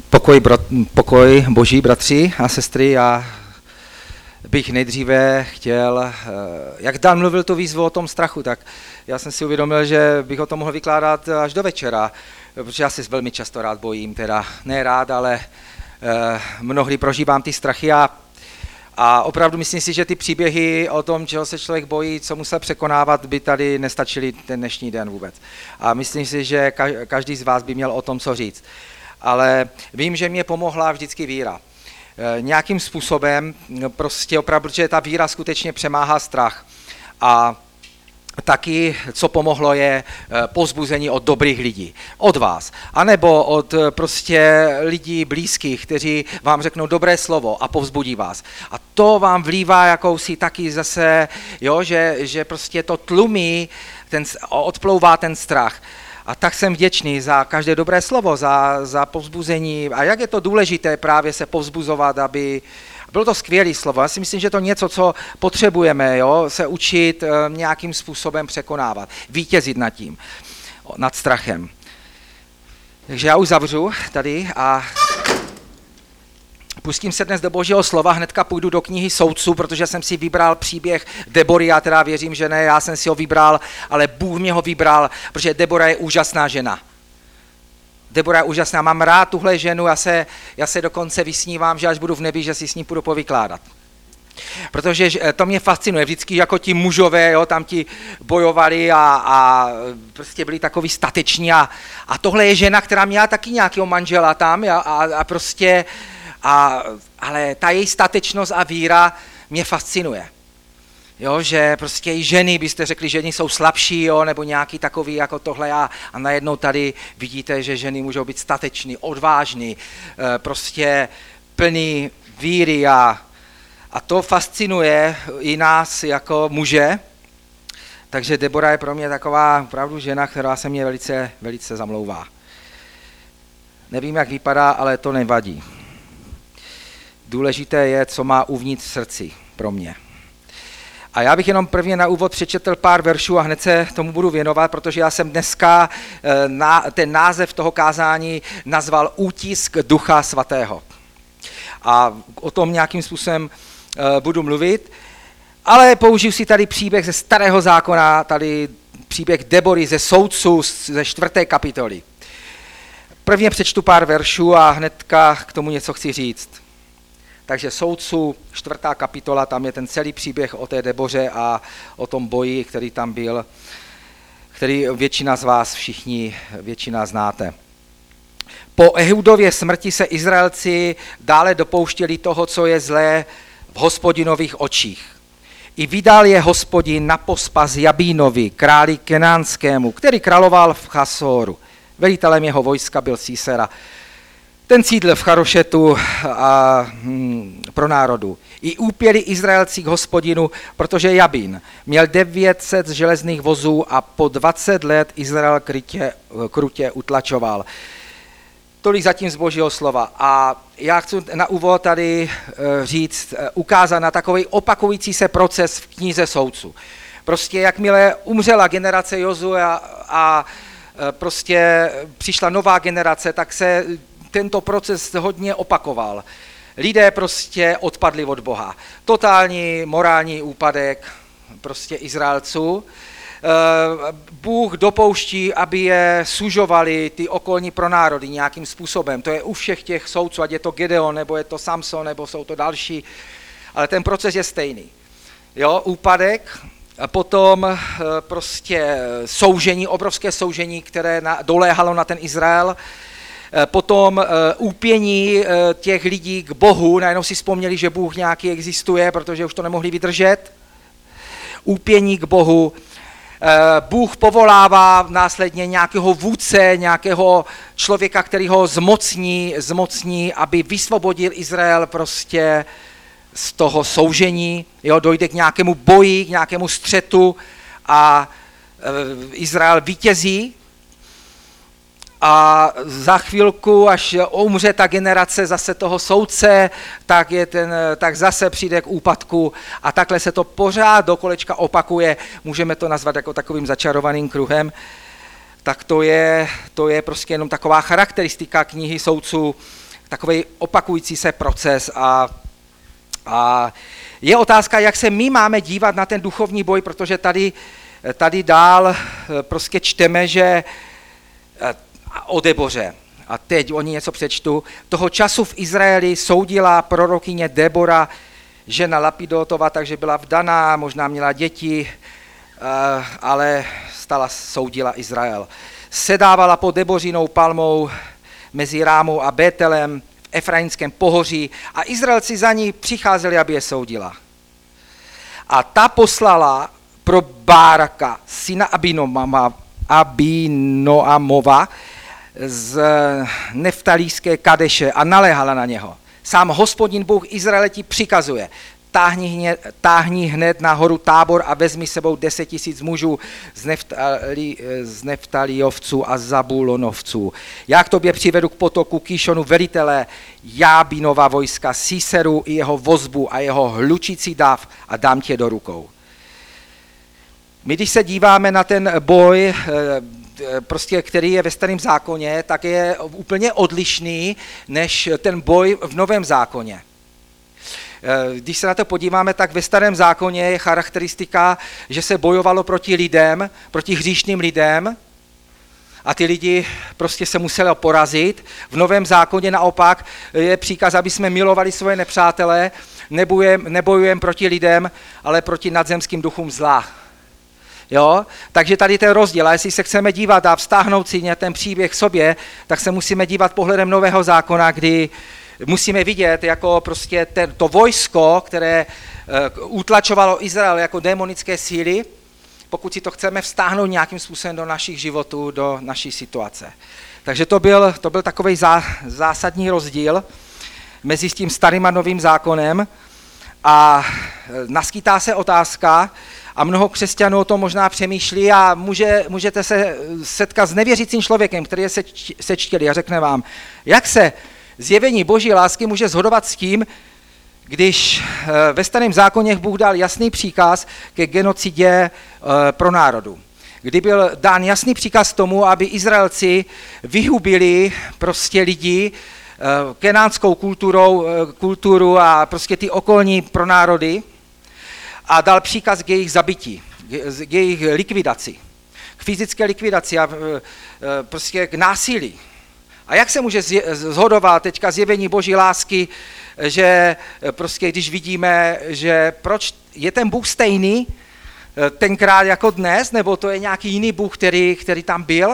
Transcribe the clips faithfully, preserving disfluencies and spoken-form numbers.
Pokoj, brat, pokoj boží, bratři a sestry, já bych nejdříve chtěl, jak Dan mluvil tu výzvu o tom strachu, tak já jsem si uvědomil, že bych o tom mohl vykládat až do večera, protože já se velmi často rád bojím, teda ne rád, ale mnohdy prožívám ty strachy a, a opravdu myslím si, že ty příběhy o tom, čeho se člověk bojí, co musel překonávat, by tady nestačily ten dnešní den vůbec. A myslím si, že každý z vás by měl o tom co říct. Ale vím, že mě pomohla vždycky víra. E, nějakým způsobem, prostě opravdu, protože ta víra skutečně přemáhá strach. A taky, co pomohlo, je povzbuzení od dobrých lidí, od vás, anebo od prostě lidí blízkých, kteří vám řeknou dobré slovo a povzbudí vás. A to vám vlívá jakousi taky zase, jo, že, že prostě to tlumí, ten, odplouvá ten strach. A tak jsem vděčný za každé dobré slovo, za, za povzbuzení. A jak je to důležité právě se povzbuzovat, aby... Bylo to skvělé slovo. Já si myslím, že to něco, co potřebujeme, jo? Se učit e, nějakým způsobem překonávat, vítězit nad tím, nad strachem. Takže já už zavřu tady a pustím se dnes do Božího slova, hnedka půjdu do knihy Soudců, protože jsem si vybral příběh Debory, já teda věřím, že ne, já jsem si ho vybral, ale Bůh mě ho vybral, protože Debora je úžasná žena. Debora je úžasná, mám rád tuhle ženu, já se, já se dokonce vysnívám, že až budu v nebi, že si s ní půjdu povykládat. Protože to mě fascinuje, vždycky jako ti mužové, jo, tam ti bojovali a, a prostě byli takový stateční a, a tohle je žena, která měla taky nějakého manžela tam a, a, a prostě, a, ale ta její statečnost a víra mě fascinuje. Jo, že prostě i ženy, byste řekli, že ženy jsou slabší, jo, nebo nějaký takový jako tohle a, a najednou tady vidíte, že ženy můžou být stateční, odvážný, prostě plný víry a, a to fascinuje i nás jako muže. Takže Debora je pro mě taková opravdu žena, která se mě velice, velice zamlouvá. Nevím, jak vypadá, ale to nevadí. Důležité je, co má uvnitř v srdci pro mě. A já bych jenom prvně na úvod přečetl pár veršů a hned se tomu budu věnovat, protože já jsem dneska na, ten název toho kázání nazval Útisk Ducha Svatého. A o tom nějakým způsobem budu mluvit, ale použiju si tady příběh ze Starého zákona, tady příběh Debory ze Soudců ze čtvrté kapitoly. Prvně přečtu pár veršů a hnedka k tomu něco chci říct. Takže Soudců, čtvrtá kapitola, tam je ten celý příběh o té Deboře a o tom boji, který tam byl, který většina z vás všichni, většina znáte. Po Ehudově smrti se Izraelci dále dopouštěli toho, co je zlé v Hospodinových očích. I vydal je Hospodin na pospas Jabínovi, králi Kenánskému, který královal v Chasoru. Velitelem jeho vojska byl Sísera. Ten sídl v Charošetu a hm, pro národu. I úpěli Izraelci k Hospodinu, protože Jabín měl devět set železných vozů a po dvacet let Izrael krytě, krutě utlačoval. Tolik zatím z Božího slova. A já chci na úvod tady říct, ukázat na takový opakující se proces v knize Soudců. Prostě jakmile umřela generace Jozue a, a prostě přišla nová generace, tak se tento proces hodně opakoval. Lidé prostě odpadli od Boha. Totální morální úpadek prostě Izraelců. Bůh dopouští, aby je sužovali ty okolní pronárody nějakým způsobem. To je u všech těch soudců, ať je to Gedeon, nebo je to Samson, nebo jsou to další. Ale ten proces je stejný. Jo, úpadek, a potom prostě soužení, obrovské soužení, které na, doléhalo na ten Izrael. Potom úpění těch lidí k Bohu, najednou si vzpomněli, že Bůh nějaký existuje, protože už to nemohli vydržet. Úpění k Bohu. Bůh povolává následně nějakého vůdce, nějakého člověka, který ho zmocní, zmocní, aby vysvobodil Izrael prostě z toho soužení. Jo, dojde k nějakému boji, k nějakému střetu a Izrael vítězí. A za chvilku, až umře ta generace zase toho soudce, tak, je ten, tak zase přijde k úpadku a takhle se to pořád do kolečka opakuje. Můžeme to nazvat jako takovým začarovaným kruhem. Tak to je, to je prostě jenom taková charakteristika knihy Soudců takový opakující se proces a, a je otázka, jak se my máme dívat na ten duchovní boj, protože tady, tady dál prostě čteme, že o Deboře, a teď o ní něco přečtu, toho času v Izraeli soudila prorokyně Debora, žena Lapidotova, takže byla vdaná, možná měla děti, ale stala, soudila Izrael. Sedávala pod Debořinou palmou mezi Rámou a Bételem v Efraimském pohoří a Izraelci za ní přicházeli, aby je soudila. A ta poslala pro Báraka, syna Abinoamova z Neftalíské Kadeše a naléhala na něho. Sám Hospodin Bůh Izraele ti přikazuje, táhni hned, táhni hned na horu Tábor a vezmi sebou deset tisíc mužů z, Neftali, z Neftaliovců a Zabulonovců. Já k tobě přivedu k potoku Kýšonu velitele Jábinova vojska, Síseru i jeho vozbu a jeho hlučící dav a dám tě do rukou. My, když se díváme na ten boj, prostě, který je ve Starém zákoně, tak je úplně odlišný než ten boj v Novém zákoně. Když se na to podíváme, tak ve Starém zákoně je charakteristika, že se bojovalo proti lidem, proti hříšným lidem a ty lidi prostě se museli porazit. V Novém zákoně naopak je příkaz, aby jsme milovali svoje nepřátele, nebojujeme nebojujem proti lidem, ale proti nadzemským duchům zla. Jo? Takže tady ten rozdíl, a jestli se chceme dívat a vztáhnout si ten příběh sobě, tak se musíme dívat pohledem Nového zákona, kdy musíme vidět jako prostě ten, to vojsko, které uh, utlačovalo Izrael jako démonické síly, pokud si to chceme vztáhnout nějakým způsobem do našich životů, do naší situace. Takže to byl, to byl takový zá, zásadní rozdíl mezi tím starým a novým zákonem a naskýtá se otázka, a mnoho křesťanů o tom možná přemýšlí a může, můžete se setkat s nevěřícím člověkem, který je seč, sečtělý a řekne vám, jak se zjevení Boží lásky může shodovat s tím, když ve Starém zákoně Bůh dal jasný příkaz ke genocidě pro národu. Kdy byl dán jasný příkaz tomu, aby Izraelci vyhubili prostě lidi, kenánskou kulturou, kulturu a prostě ty okolní pronárody, a dal příkaz k jejich zabití, k jejich likvidaci, k fyzické likvidaci a prostě k násilí. A jak se může shodovat teďka zjevení Boží lásky, že prostě když vidíme, že proč je ten Bůh stejný tenkrát jako dnes, nebo to je nějaký jiný Bůh, který, který tam byl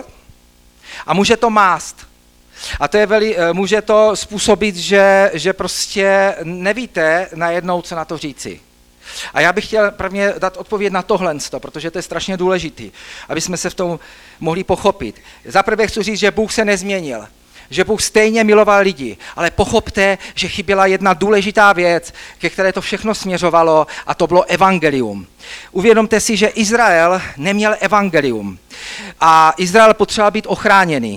a může to mást. A to je veli, může to způsobit, že, že prostě nevíte najednou, co na to říci. A já bych chtěl prvně dát odpověď na tohle, protože to je strašně důležitý, aby jsme se v tom mohli pochopit. Zaprvé chci říct, že Bůh se nezměnil, že Bůh stejně miloval lidi, ale pochopte, že chyběla jedna důležitá věc, ke které to všechno směřovalo, a to bylo evangelium. Uvědomte si, že Izrael neměl evangelium a Izrael potřeboval být ochráněný.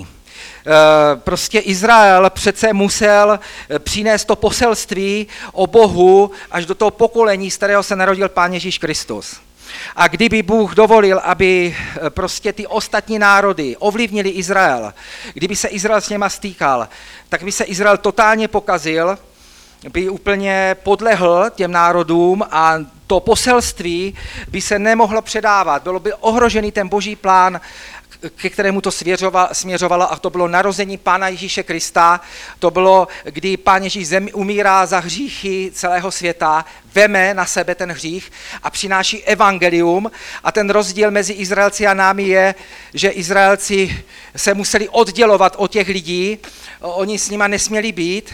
Prostě Izrael přece musel přinést to poselství o Bohu až do toho pokolení, z kterého se narodil Pán Ježíš Kristus. A kdyby Bůh dovolil, aby prostě ty ostatní národy ovlivnili Izrael, kdyby se Izrael s něma stýkal, tak by se Izrael totálně pokazil, by úplně podlehl těm národům a to poselství by se nemohlo předávat. Bylo by ohrožený ten Boží plán, ke kterému to směřovalo, a to bylo narození Pána Ježíše Krista. To bylo, kdy Pán Ježíš zem umírá za hříchy celého světa, veme na sebe ten hřích a přináší evangelium. A ten rozdíl mezi Izraelci a námi je, že Izraelci se museli oddělovat od těch lidí, oni s nima nesměli být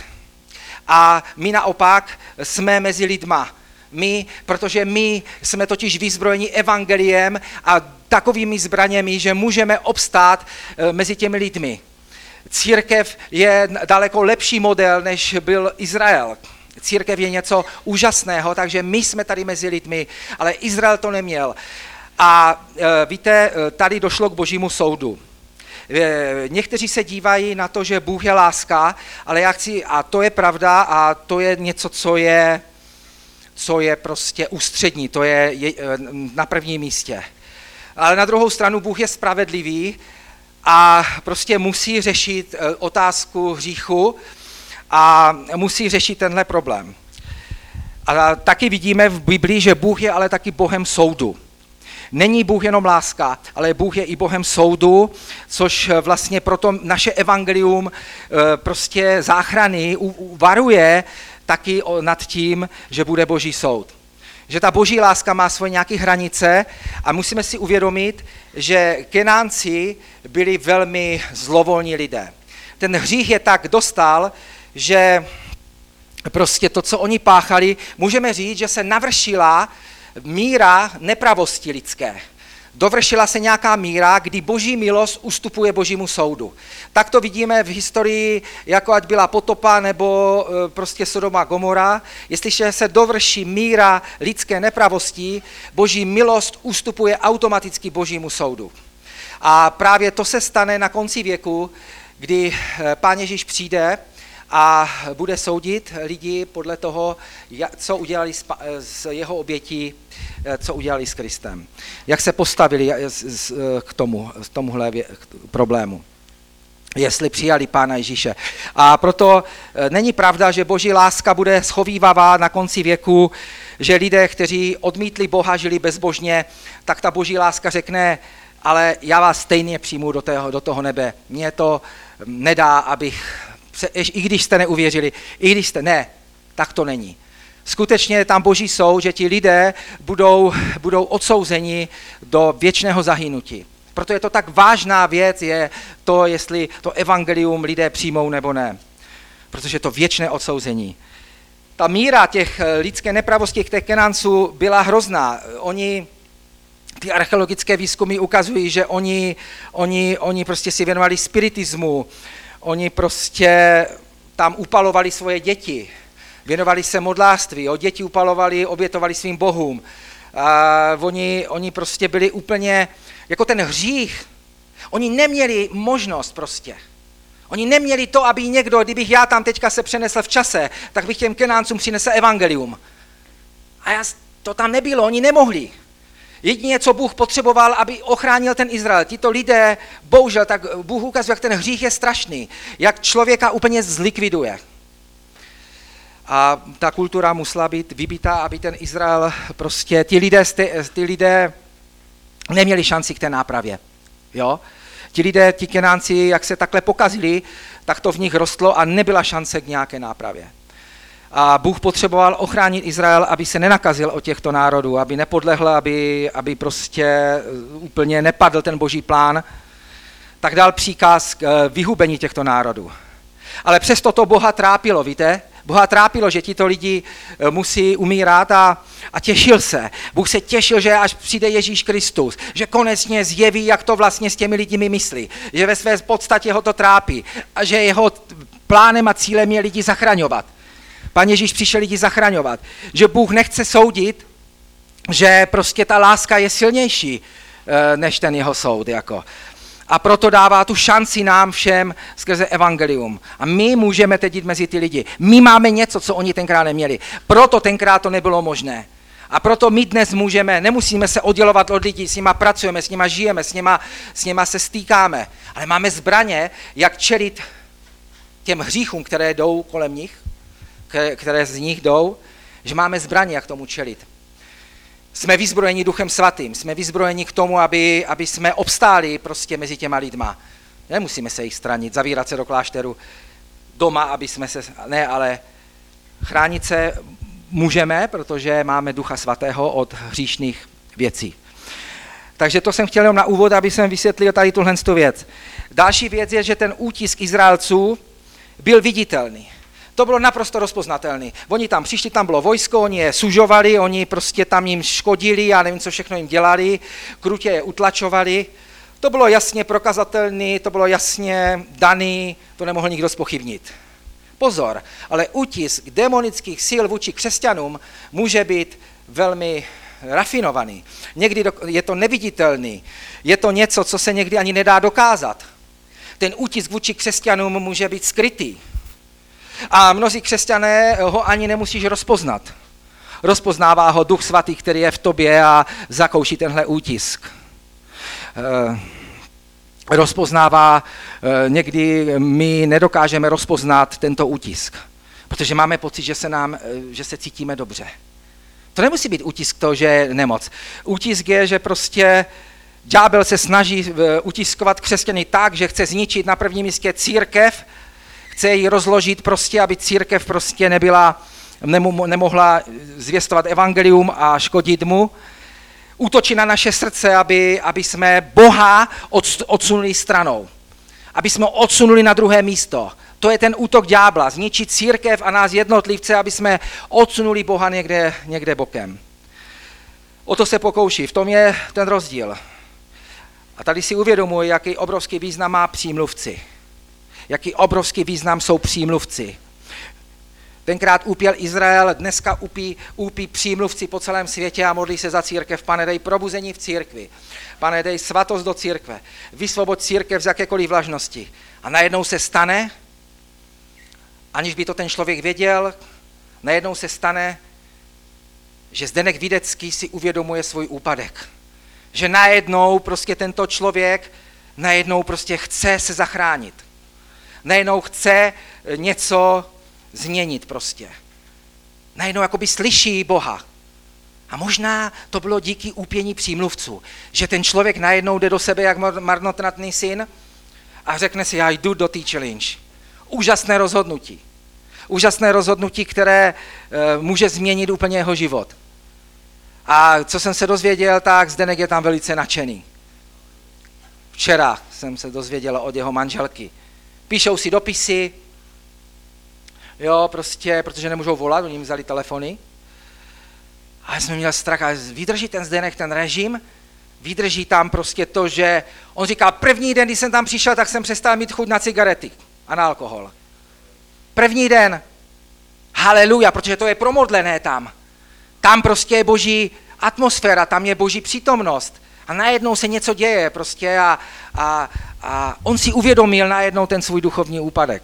a my naopak jsme mezi lidma. My, protože my jsme totiž vyzbrojeni evangeliem a takovými zbraněmi, že můžeme obstát mezi těmi lidmi. Církev je daleko lepší model, než byl Izrael. Církev je něco úžasného, takže my jsme tady mezi lidmi, ale Izrael to neměl. A víte, tady došlo k Božímu soudu. Někteří se dívají na to, že Bůh je láska, ale já chci, a to je pravda a to je něco, co je co je prostě ústřední, to je, je na prvním místě. Ale na druhou stranu Bůh je spravedlivý a prostě musí řešit otázku hříchu a musí řešit tenhle problém. A taky vidíme v Biblii, že Bůh je ale taky Bohem soudu. Není Bůh jenom láska, ale Bůh je i Bohem soudu, což vlastně proto naše evangelium prostě záchrany varuje taky nad tím, že bude Boží soud. Že ta Boží láska má svoje nějaké hranice a musíme si uvědomit, že Kenánci byli velmi zlovolní lidé. Ten hřích je tak dostal, že prostě to, co oni páchali, můžeme říct, že se navršila míra nepravosti lidské. Dovršila se nějaká míra, kdy Boží milost ustupuje Božímu soudu. Tak to vidíme v historii, jako ať byla potopa nebo prostě Sodoma a Gomora. Jestliže se dovrší míra lidské nepravosti, Boží milost ustupuje automaticky Božímu soudu. A právě to se stane na konci věku, kdy Pán Ježíš přijde a bude soudit lidi podle toho, co udělali z jeho obětí, co udělali s Kristem. Jak se postavili k tomu, k tomuhle problému. Jestli přijali Pána Ježíše. A proto není pravda, že Boží láska bude schovívavá na konci věku, že lidé, kteří odmítli Boha, žili bezbožně, tak ta Boží láska řekne, ale já vás stejně přijmu do toho, do toho nebe. Mně to nedá, abych, i když jste neuvěřili, i když jste, ne, tak to není. Skutečně je tam Boží soud, že ti lidé budou, budou odsouzeni do věčného zahynutí. Proto je to tak vážná věc, je to, jestli to evangelium lidé přijmou nebo ne. Protože je to věčné odsouzení. Ta míra těch lidské nepravosti těch Kenánců byla hrozná. Oni, ty archeologické výzkumy ukazují, že oni, oni, oni prostě si věnovali spiritismu, oni prostě tam upalovali svoje děti, věnovali se modlářství, o děti upalovali, obětovali svým bohům. A oni, oni prostě byli úplně, jako ten hřích, oni neměli možnost prostě. Oni neměli to, aby někdo, kdybych já tam teďka se přenesl v čase, tak bych těm Kenáncům přinesl evangelium. A já, to tam nebylo, oni nemohli. Jedině, co Bůh potřeboval, aby ochránil ten Izrael. Tito lidé, bohužel, tak Bůh ukazuje, jak ten hřích je strašný, jak člověka úplně zlikviduje. A ta kultura musela být vybitá, aby ten Izrael prostě, ti lidé, ti lidé neměli šanci k té nápravě. Jo? Ti lidé, ti Kenánci, jak se takhle pokazili, tak to v nich rostlo a nebyla šance k nějaké nápravě. A Bůh potřeboval ochránit Izrael, aby se nenakazil od těchto národů, aby nepodlehl, aby, aby prostě úplně nepadl ten Boží plán, tak dal příkaz k vyhubení těchto národů. Ale přesto to Boha trápilo, víte? Boha trápilo, že tito lidi musí umírat a, a těšil se. Bůh se těšil, že až přijde Ježíš Kristus, že konečně zjeví, jak to vlastně s těmi lidmi myslí, že ve své podstatě ho to trápí a že jeho plánem a cílem je lidi zachraňovat. Pán Ježíš přišel lidi zachraňovat. Že Bůh nechce soudit, že prostě ta láska je silnější než ten jeho soud. Jako. A proto dává tu šanci nám všem skrze evangelium. A my můžeme teď jít mezi ty lidi. My máme něco, co oni tenkrát neměli. Proto tenkrát to nebylo možné. A proto my dnes můžeme, nemusíme se oddělovat od lidí, s nima pracujeme, s nima žijeme, s nima, s nima se stýkáme. Ale máme zbraně, jak čelit těm hříchům, které jdou kolem nich, které z nich jdou, že máme zbraně, jak tomu čelit. Jsme vyzbrojeni Duchem Svatým, jsme vyzbrojeni k tomu, aby, aby jsme obstáli prostě mezi těma lidma. Nemusíme se jich stranit, zavírat se do klášteru doma, aby jsme se, ne, ale chránit se můžeme, protože máme Ducha Svatého od hříšných věcí. Takže to jsem chtěl jenom na úvod, aby jsem vysvětlil tady tuhle věc. Další věc je, že ten útisk Izraelců byl viditelný. To bylo naprosto rozpoznatelné. Oni tam přišli, tam bylo vojsko, oni je sužovali, oni prostě tam jim škodili, já nevím, co všechno jim dělali, krutě je utlačovali. To bylo jasně prokazatelné, to bylo jasně daný, to nemohl nikdo zpochybnit. Pozor, ale útisk demonických sil vůči křesťanům může být velmi rafinovaný. Někdy je to neviditelný, je to něco, co se někdy ani nedá dokázat. Ten útisk vůči křesťanům může být skrytý. A mnozí křesťané ho ani nemusíš rozpoznat. Rozpoznává ho Duch Svatý, který je v tobě a zakouší tenhle útisk. rozpoznává, někdy my nedokážeme rozpoznat tento útisk, protože máme pocit, že se, nám, že se cítíme dobře. To nemusí být útisk to, že je nemoc. Útisk je, že prostě ďábel se snaží utiskovat křesťany tak, že chce zničit na prvním místě církev, chce ji rozložit prostě, aby církev prostě nebyla, nemo, nemohla zvěstovat evangelium a škodit mu. Útočí na naše srdce, aby, aby jsme Boha odsunuli stranou. Aby jsme odsunuli na druhé místo. To je ten útok ďábla, zničit církev a nás jednotlivce, aby jsme odsunuli Boha někde, někde bokem. O to se pokouší, v tom je ten rozdíl. A tady si uvědomuji, jaký obrovský význam má přímluvci. Jaký obrovský význam jsou přímluvci. Tenkrát úpěl Izrael, dneska úpí, úpí přímluvci po celém světě a modlí se za církev. Pane, dej probuzení v církvi. Pane, dej svatost do církve. Vysvoboď církev z jakékoliv vlažnosti. A najednou se stane, aniž by to ten člověk věděl, najednou se stane, že Zdeněk Videcký si uvědomuje svůj úpadek. Že najednou prostě tento člověk najednou prostě chce se zachránit. Najednou chce něco změnit prostě. Najednou jakoby slyší Boha. A možná to bylo díky úpění přímluvců, že ten člověk najednou jde do sebe jak marnotratný syn a řekne si, já jdu do té challenge. Úžasné rozhodnutí. Úžasné rozhodnutí, které e, může změnit úplně jeho život. A co jsem se dozvěděl, tak Zdeněk je tam velice nadšený. Včera jsem se dozvěděl od jeho manželky. Píšou si dopisy, jo, prostě, protože nemůžou volat, oni jim vzali telefony. A já jsem měl strach, a vydrží ten Zdeněk ten režim, vydrží tam prostě to, že on říkal, první den, když jsem tam přišel, tak jsem přestal mít chuť na cigarety a na alkohol. První den, haleluja, protože to je promodlené tam. Tam prostě je boží atmosféra, tam je boží přítomnost. A najednou se něco děje prostě a, a, a on si uvědomil najednou ten svůj duchovní úpadek.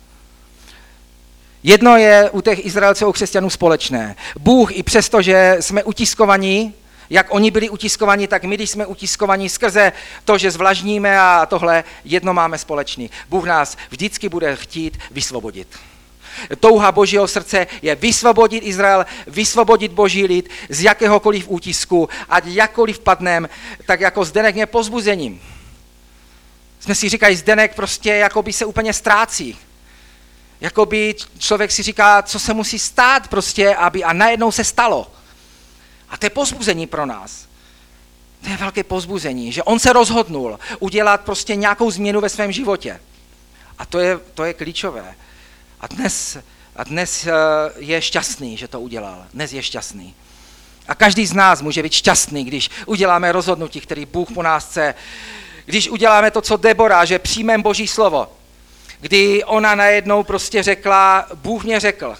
Jedno je u těch Izraelců křesťanů společné. Bůh i přesto, že jsme utiskovaní, jak oni byli utiskovaní, tak my, když jsme utiskovaní skrze to, že zvlažníme a tohle, jedno máme společný. Bůh nás vždycky bude chtít vysvobodit. Touha Božího srdce je vysvobodit Izrael, vysvobodit Boží lid z jakéhokoliv útisku, ať jakkoliv padnem, tak jako Zdeněk mě pozbuzením. Jsme si říkají, Zdeněk prostě jakoby se úplně ztrácí. Jakoby člověk si říká, co se musí stát prostě, aby a najednou se stalo. A to je pozbuzení pro nás. To je velké pozbuzení, že on se rozhodnul udělat prostě nějakou změnu ve svém životě. A to je, to je klíčové. A dnes, a dnes je šťastný, že to udělal. Dnes je šťastný. A každý z nás může být šťastný, když uděláme rozhodnutí, který Bůh po nás chce. Když uděláme to, co Debora, že přijmeme Boží slovo. Kdy ona najednou prostě řekla, Bůh mě řekl.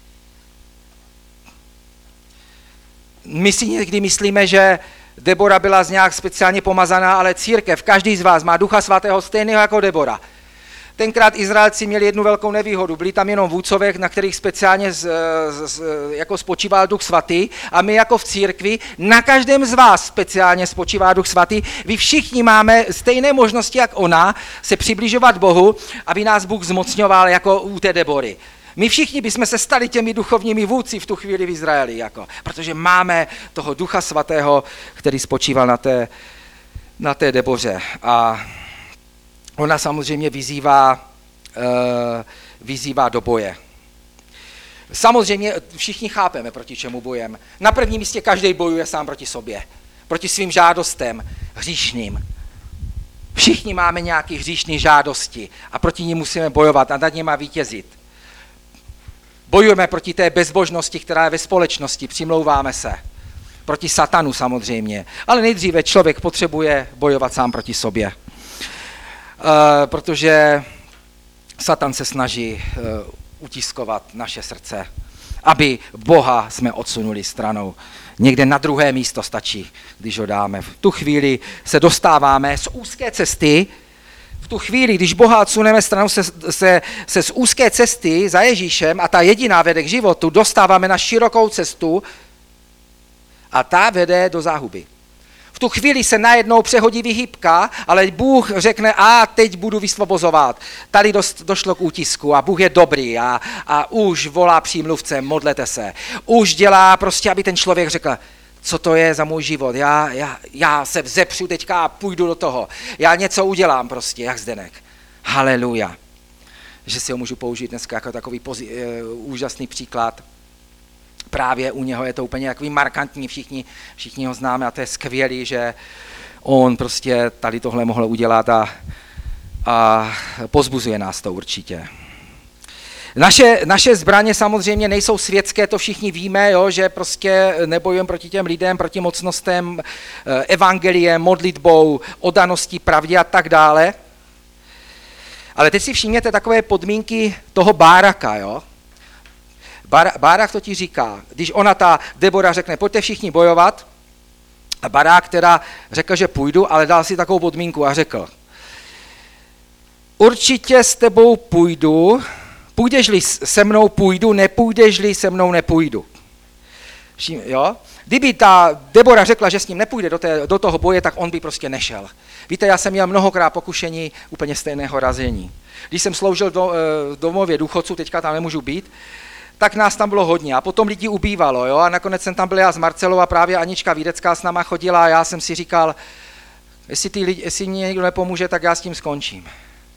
My si někdy myslíme, že Debora byla z nějak speciálně pomazaná, ale církev, každý z vás má Ducha Svatého stejného jako Debora. Tenkrát Izraelci měli jednu velkou nevýhodu, byli tam jenom vůdcové, na kterých speciálně z, z, jako spočíval Duch Svatý a my jako v církvi, na každém z vás speciálně spočívá Duch Svatý. Vy všichni máme stejné možnosti, jak ona, se přibližovat Bohu, aby nás Bůh zmocňoval jako u té Debory. My všichni bychom se stali těmi duchovními vůdci v tu chvíli v Izraeli, jako, protože máme toho Ducha Svatého, který spočíval na té, na té Deboře. A ona samozřejmě vyzývá, uh, vyzývá do boje. Samozřejmě všichni chápeme, proti čemu bojujeme. Na prvním místě každý bojuje sám proti sobě, proti svým žádostem, hříšným. Všichni máme nějaké hříšné žádosti a proti nim musíme bojovat a nad nimi vítězit. Bojujeme proti té bezbožnosti, která je ve společnosti, přimlouváme se. Proti satanu samozřejmě, ale nejdříve člověk potřebuje bojovat sám proti sobě. Uh, protože Satan se snaží uh, utiskovat naše srdce, aby Boha jsme odsunuli stranou. Někde na druhé místo stačí, když ho dáme. V tu chvíli se dostáváme z úzké cesty, v tu chvíli, když Boha odsuneme stranou, se, se, se z úzké cesty za Ježíšem a ta jediná vede k životu, dostáváme na širokou cestu a ta vede do záhuby. V tu chvíli se najednou přehodí vyhýbka, ale Bůh řekne, a teď budu vysvobozovat. Tady dost, došlo k útisku a Bůh je dobrý a, a už volá přímluvce, modlete se. Už dělá prostě, aby ten člověk řekl, co to je za můj život, já, já, já se vzepřu teďka a půjdu do toho. Já něco udělám prostě, jak Zdenek. Haleluja. Že si ho můžu použít dneska jako takový pozi- úžasný příklad. Právě u něho je to úplně takový markantní, všichni, všichni ho známe a to je skvělý, že on prostě tady tohle mohl udělat a, a pozbuzuje nás to určitě. Naše, naše zbraně samozřejmě nejsou světské, to všichni víme, jo, že prostě nebojujeme proti těm lidem, proti mocnostem, evangeliem, modlitbou, oddaností, pravdě a tak dále. Ale teď si všimněte takové podmínky toho Báraka, jo. Bárák to ti říká, když ona ta Debora řekne, pojďte všichni bojovat, a Barák teda řekl, že půjdu, ale dal si takovou podmínku a řekl, určitě s tebou půjdu, půjdeš-li se mnou půjdu, nepůjdeš-li se mnou nepůjdu. Všim, jo? Kdyby ta Debora řekla, že s ním nepůjde do, té, do toho boje, tak on by prostě nešel. Víte, já jsem měl mnohokrát pokušení úplně stejného razení. Když jsem sloužil do, v domově důchodců, teďka tam nemůžu být, tak nás tam bylo hodně a potom lidí ubývalo, jo, a nakonec jsem tam byl já s Marcelou a právě Anička Vídecká s náma chodila a já jsem si říkal, jestli, ty lidi, jestli mě někdo nepomůže, tak já s tím skončím.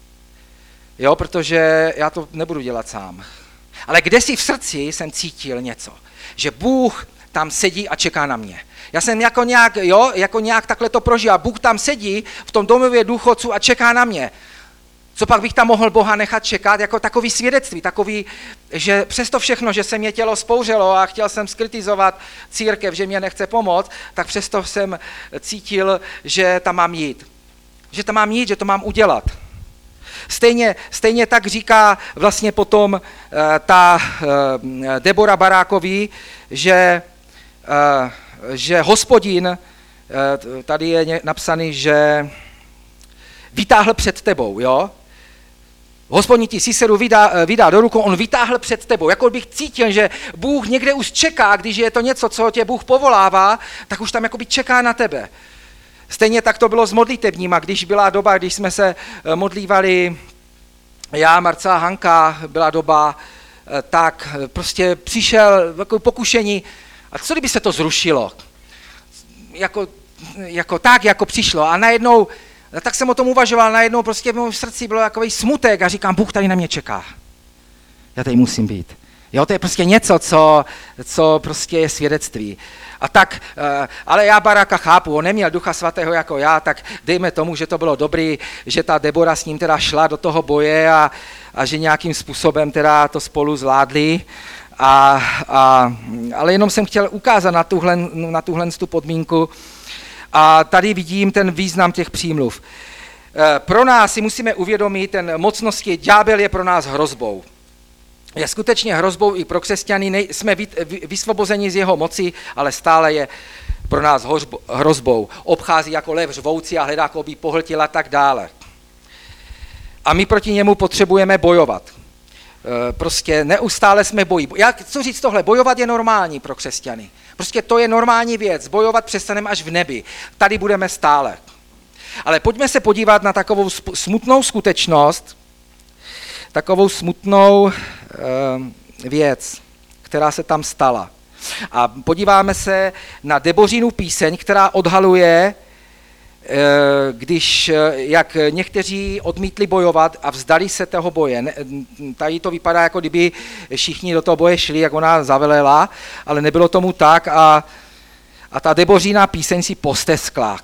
Jo, protože já to nebudu dělat sám. Ale kdesi v srdci jsem cítil něco, že Bůh tam sedí a čeká na mě. Já jsem jako nějak, jo, jako nějak takhle to prožil a Bůh tam sedí v tom domově důchodců a čeká na mě. Co pak bych tam mohl Boha nechat čekat, jako takový svědectví, takový, že přesto všechno, že se mě tělo spouřelo a chtěl jsem skritizovat církev, že mě nechce pomoct, tak přesto jsem cítil, že tam mám jít. Že tam mám jít, že to mám udělat. Stejně, stejně tak říká vlastně potom uh, ta uh, Debora Barákovi, že, uh, že Hospodin, uh, tady je napsaný, že vytáhl před tebou, jo? Hospodin ti Siseru vydá, vydá do rukou, on vytáhl před tebou. Jako bych cítil, že Bůh někde už čeká, když je to něco, co tě Bůh povolává, tak už tam jakoby čeká na tebe. Stejně tak to bylo s modlitebníma, když byla doba, když jsme se modlívali, já, Marcela, Hanka, byla doba, tak prostě přišel jako pokušení, a co kdyby se to zrušilo? Jako, jako tak, jako přišlo a najednou tak jsem o tom uvažoval, najednou prostě v mém srdci bylo takový smutek a říkám, Bůh tady na mě čeká. Já tady musím být. Jo, to je prostě něco, co, co prostě je svědectví. A tak, ale já Baráka chápu, on neměl Ducha Svatého jako já, tak dejme tomu, že to bylo dobrý, že ta Debora s ním teda šla do toho boje a, a že nějakým způsobem teda to spolu zvládli. A, a, ale jenom jsem chtěl ukázat na tuhle, na tuhle tu podmínku. A tady vidím ten význam těch přímluv. Pro nás si musíme uvědomit, ten mocnosti, ďábel je pro nás hrozbou. Je skutečně hrozbou i pro křesťany, jsme vysvobozeni z jeho moci, ale stále je pro nás hrozbou. Obchází jako lev řvoucí a hledá, koho by pohltil a tak dále. A my proti němu potřebujeme bojovat. Prostě neustále jsme bojí. Jak, co říct tohle? Bojovat je normální pro křesťany. Prostě to je normální věc. Bojovat přestaneme až v nebi. Tady budeme stále. Ale pojďme se podívat na takovou smutnou skutečnost, takovou smutnou uh, věc, která se tam stala. A podíváme se na Debořinu píseň, která odhaluje, uh, když, jak někteří odmítli bojovat a vzdali se toho boje. Tady to vypadá, jako kdyby všichni do toho boje šli, jak ona zavelela, ale nebylo tomu tak a, a ta Debořina píseň si posteskla.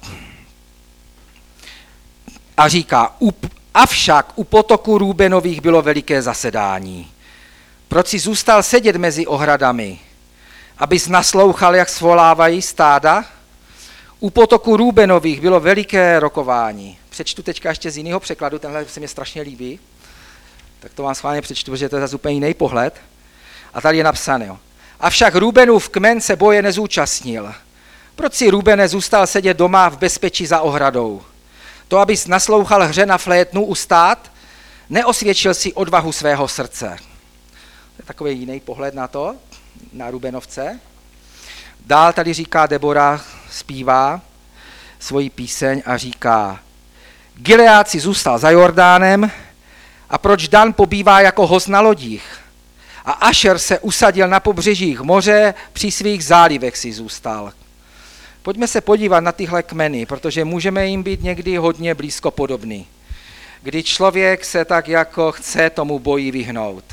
A říká, avšak u potoku Rúbenových bylo veliké zasedání. Proč si zůstal sedět mezi ohradami, abys naslouchal, jak svolávají stáda? U potoku Rúbenových bylo veliké rokování. Přečtu teďka ještě z jiného překladu, tenhle se mi strašně líbí. Tak to vám schválně přečtu, protože to je zase úplně jiný pohled. A tady je napsané. Jo. Avšak Rúbenův kmen se boje nezúčastnil. Proč si Rúbene zůstal sedět doma v bezpečí za ohradou? To, abys naslouchal hře na flétnu ustát, neosvědčil si odvahu svého srdce. To je takový jiný pohled na to, na Rúbenovce. Dál tady říká Debora, zpívá, svoji píseň a říká: Gileád si zůstal za Jordánem, a proč Dan pobývá jako host na lodích? A Ašer se usadil na pobřežích moře, při svých zálivech si zůstal. Pojďme se podívat na tyhle kmeny, protože můžeme jim být někdy hodně blízko podobný. Kdy člověk se tak jako chce tomu boji vyhnout.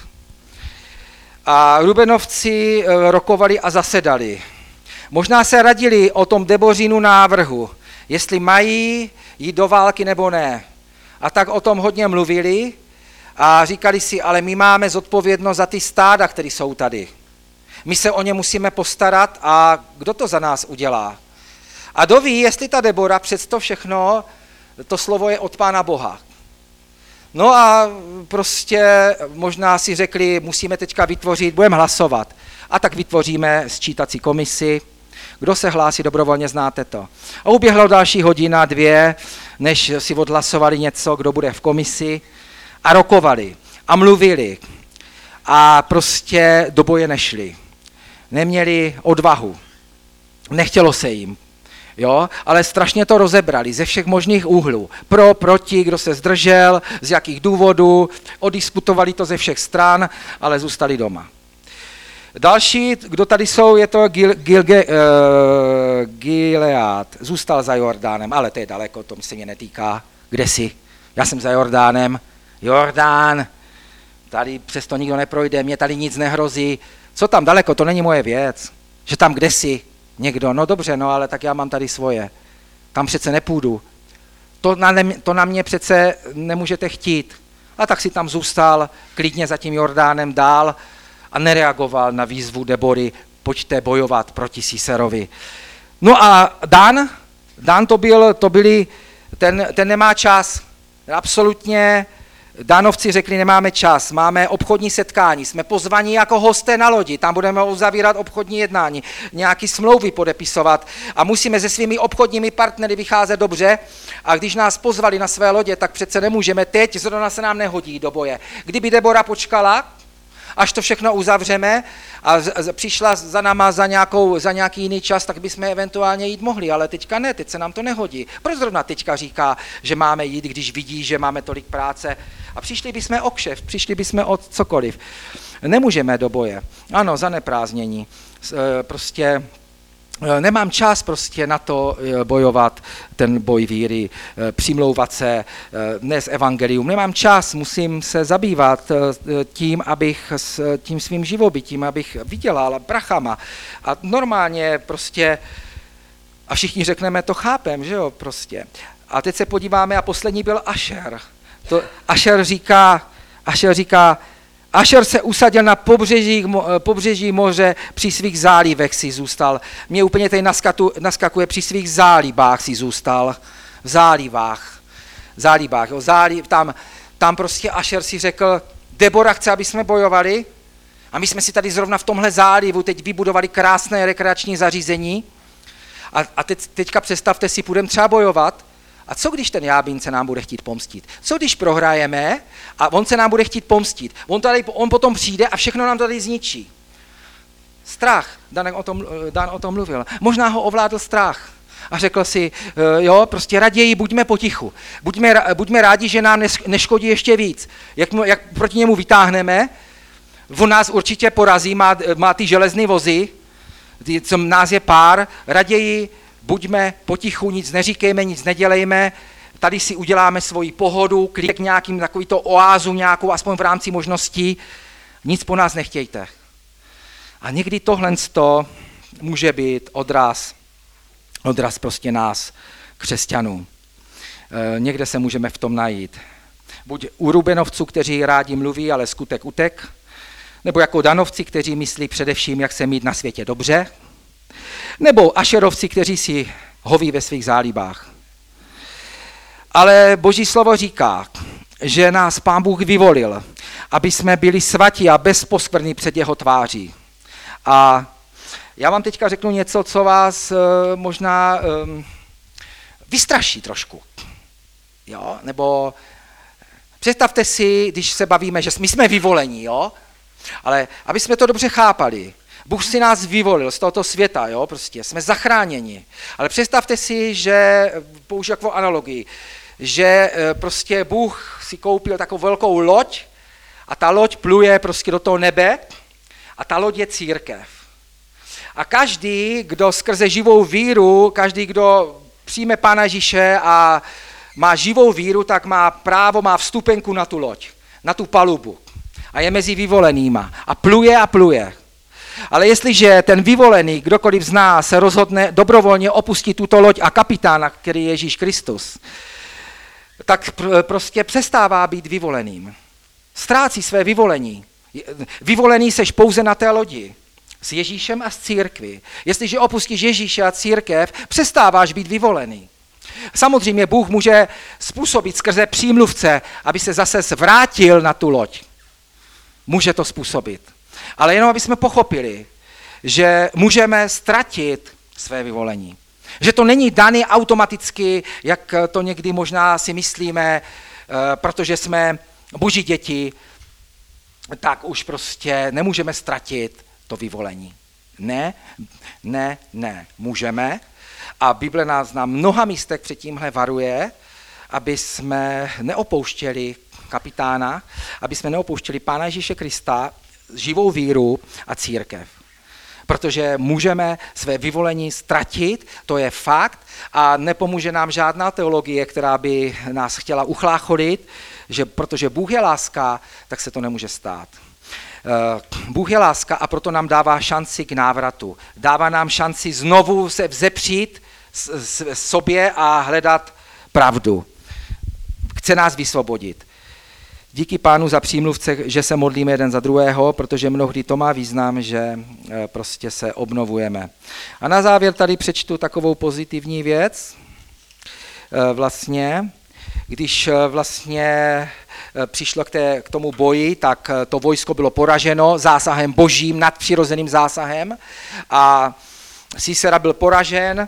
A Rubenovci rokovali a zasedali. Možná se radili o tom Debořinu návrhu, jestli mají jít do války nebo ne. A tak o tom hodně mluvili a říkali si, ale my máme zodpovědnost za ty stáda, které jsou tady. My se o ně musíme postarat a kdo to za nás udělá? A kdo ví, jestli ta Debora přes to všechno, to slovo je od Pána Boha. No a prostě možná si řekli, musíme teďka vytvořit, budeme hlasovat. A tak vytvoříme sčítací komisi. Kdo se hlásí dobrovolně, znáte to. A uběhlo další hodina, dvě, než si odhlasovali něco, kdo bude v komisi. A rokovali a mluvili. A prostě do boje nešli. Neměli odvahu. Nechtělo se jim. Jo, ale strašně to rozebrali ze všech možných úhlů. Pro, proti, kdo se zdržel, z jakých důvodů, odiskutovali to ze všech stran, ale zůstali doma. Další, kdo tady jsou, je to Gil, Gilge, uh, Gileád. Zůstal za Jordánem, ale to je daleko, to se mě netýká. Kde jsi? Já jsem za Jordánem. Jordán, tady přesto nikdo neprojde, mě tady nic nehrozí. Co tam daleko, to není moje věc. Že tam kde jsi? Někdo, no dobře, no ale tak já mám tady svoje. Tam přece nepůjdu. To na, to na mě přece nemůžete chtít. A tak si tam zůstal klidně za tím Jordánem dál a nereagoval na výzvu Debory, pojďte bojovat proti Síserovi. No a Dan, Dan to byl, to byli, ten, ten nemá čas. Absolutně Dánovci řekli, nemáme čas, máme obchodní setkání, jsme pozvaní jako hosté na lodi, tam budeme uzavírat obchodní jednání, nějaký smlouvy podepisovat a musíme se svými obchodními partnery vycházet dobře a když nás pozvali na své lodě, tak přece nemůžeme teď, zrovna se nám nehodí do boje. Kdyby Debora počkala, až to všechno uzavřeme a z, z, přišla za náma za, nějakou, za nějaký jiný čas, tak bychom eventuálně jít mohli, ale teďka ne, teď se nám to nehodí. Proč zrovna teďka říká, že máme jít, když vidí, že máme tolik práce a přišli bychom o kšeft, přišli bychom o cokoliv. Nemůžeme do boje. Ano, zaneprázdnění. Prostě nemám čas prostě na to bojovat, ten boj víry, přimlouvat se, dnes evangelium. Nemám čas, musím se zabývat tím, abych s tím svým živobytím, abych vydělal brachama. A normálně prostě, a všichni řekneme, to chápem, že jo, prostě. A teď se podíváme, a poslední byl Ašer. To Ašer říká, Ašer říká, Ašer se usadil na pobřeží, pobřeží moře, při svých zálivech si zůstal. Mě úplně tady naskatu, naskakuje, při svých zálibách si zůstal. V zálivách. Zálibách, jo, záliv, tam, tam prostě Ašer si řekl, Debora chce, aby jsme bojovali a my jsme si tady zrovna v tomhle zálivu teď vybudovali krásné rekreační zařízení a, a teď, teďka představte si, půjdeme třeba bojovat. A co když ten Jábín se nám bude chtít pomstit? Co když prohrajeme a on se nám bude chtít pomstit? On, tady, on potom přijde a všechno nám tady zničí. Strach, Dan o tom, Dan o tom mluvil. Možná ho ovládl strach a řekl si, jo, prostě raději buďme potichu. Buďme, buďme rádi, že nám neškodí ještě víc. Jak, jak proti němu vytáhneme, on nás určitě porazí, má, má ty železné vozy, ty, co nás je pár, raději buďme potichu, nic neříkejme, nic nedělejme, tady si uděláme svoji pohodu, klid k nějakým takovýto oázu, nějakou aspoň v rámci možností, nic po nás nechtějte. A někdy tohle může být odraz, odraz prostě nás, křesťanů. E, někde se můžeme v tom najít. Buď u Rubenovců, kteří rádi mluví, ale skutek utek, nebo jako Danovci, kteří myslí především, jak se mít na světě dobře, nebo Ašerovci, kteří si hoví ve svých zálibách. Ale Boží slovo říká, že nás Pán Bůh vyvolil, aby jsme byli svatí a bezposkvrnní před jeho tváří. A já vám teďka řeknu něco, co vás uh, možná um, vystraší trošku. Jo? Nebo představte si, když se bavíme, že my jsme vyvolení, jo? Ale aby jsme to dobře chápali. Bůh si nás vyvolil z tohoto světa, jo, prostě jsme zachráněni. Ale představte si, že, použiju takovou analogii, že prostě Bůh si koupil takovou velkou loď a ta loď pluje prostě do toho nebe a ta loď je církev. A každý, kdo skrze živou víru, každý, kdo přijme Pána Ježíše a má živou víru, tak má právo, má vstupenku na tu loď, na tu palubu. A je mezi vyvolenýma. A pluje a pluje. Ale jestliže ten vyvolený, kdokoliv z nás se rozhodne dobrovolně opustit tuto loď a kapitána, který je Ježíš Kristus, tak prostě přestává být vyvoleným. Ztrácí své vyvolení. Vyvolený seš pouze na té lodi. S Ježíšem a s církví. Jestliže opustíš Ježíše a církev, přestáváš být vyvolený. Samozřejmě Bůh může způsobit skrze přímluvce, aby se zase vrátil na tu loď. Může to způsobit. Ale jenom, aby jsme pochopili, že můžeme ztratit své vyvolení. Že to není dané automaticky, jak to někdy možná si myslíme, protože jsme Boží děti, tak už prostě nemůžeme ztratit to vyvolení. Ne, ne, ne, můžeme. A Bible nás na mnoha místech před tímhle varuje, aby jsme neopouštěli kapitána, aby jsme neopouštěli Pána Ježíše Krista, živou víru a církev. Protože můžeme své vyvolení ztratit, to je fakt, a nepomůže nám žádná teologie, která by nás chtěla uchlácholit, že protože Bůh je láska, tak se to nemůže stát. Bůh je láska a proto nám dává šanci k návratu. Dává nám šanci znovu se vzepřít sobě a hledat pravdu. Chce nás vysvobodit. Díky Pánu za přímluvce, že se modlíme jeden za druhého, protože mnohdy to má význam, že prostě se obnovujeme. A na závěr tady přečtu takovou pozitivní věc. Vlastně, když vlastně přišlo k, té, k tomu boji, tak to vojsko bylo poraženo zásahem božím, nadpřirozeným zásahem a Sísera byl poražen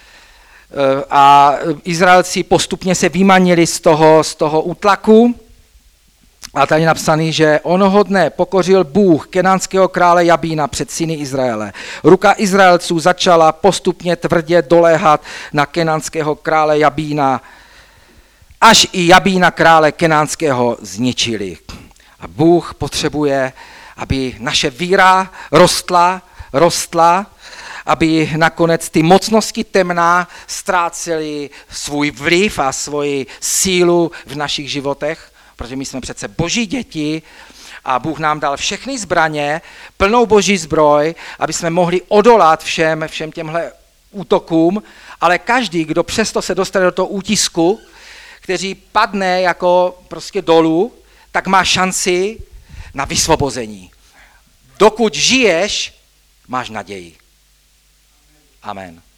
a Izraelci postupně se vymanili z toho, z toho útlaku. A tady je napsaný, že onoho dne pokořil Bůh kenánského krále Jabína před syny Izraele. Ruka Izraelců začala postupně tvrdě doléhat na kenánského krále Jabína, až i Jabína krále kenánského zničili. A Bůh potřebuje, aby naše víra rostla, rostla, aby nakonec ty mocnosti temná ztrácely svůj vliv a svoji sílu v našich životech, protože my jsme přece Boží děti a Bůh nám dal všechny zbraně, plnou Boží zbroj, aby jsme mohli odolat všem, všem těmhle útokům, ale každý, kdo přesto se dostane do toho útisku, který padne jako prostě dolů, tak má šanci na vysvobození. Dokud žiješ, máš naději. Amen.